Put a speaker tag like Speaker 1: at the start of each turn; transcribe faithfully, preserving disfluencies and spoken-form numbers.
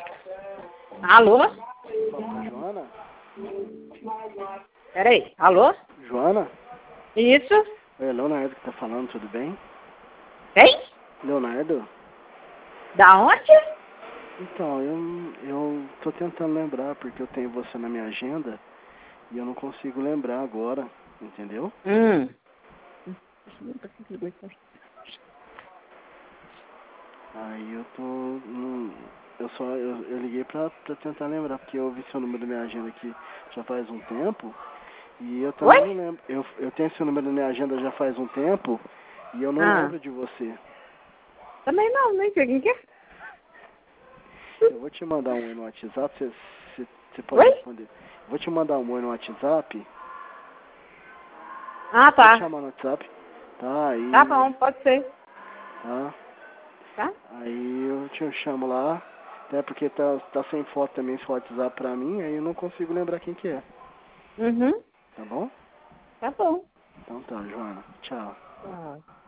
Speaker 1: Alô?
Speaker 2: Fala, Joana?
Speaker 1: Peraí, alô?
Speaker 2: Joana?
Speaker 1: Isso?
Speaker 2: É Leonardo que tá falando, tudo bem?
Speaker 1: Quem?
Speaker 2: Leonardo?
Speaker 1: Da onde?
Speaker 2: Então, eu, eu tô tentando lembrar porque eu tenho você na minha agenda e eu não consigo lembrar agora, entendeu?
Speaker 1: Hum.
Speaker 2: Aí eu tô. Não, eu só. Eu, eu liguei pra, pra tentar lembrar, porque eu vi seu número na minha agenda aqui já faz um tempo. E eu também
Speaker 1: Oi?
Speaker 2: não lembro. Eu, eu tenho seu número na minha agenda já faz um tempo e eu não
Speaker 1: Ah.
Speaker 2: lembro de você.
Speaker 1: Também não, nem sei quem que é.
Speaker 2: Eu vou te mandar um oi no WhatsApp, você, você, você pode
Speaker 1: Oi?
Speaker 2: responder. Vou te mandar um oi no WhatsApp.
Speaker 1: Ah,
Speaker 2: Vou te
Speaker 1: tá.
Speaker 2: chamar no WhatsApp. Tá,
Speaker 1: Tá
Speaker 2: aí.
Speaker 1: bom, pode ser.
Speaker 2: Tá.
Speaker 1: Tá?
Speaker 2: Aí eu te chamo lá. Até porque tá, tá sem foto também esse WhatsApp pra mim, aí eu não consigo lembrar quem que é.
Speaker 1: Uhum.
Speaker 2: Tá bom?
Speaker 1: Tá bom.
Speaker 2: Então tá, Joana. Tchau.
Speaker 1: Tá.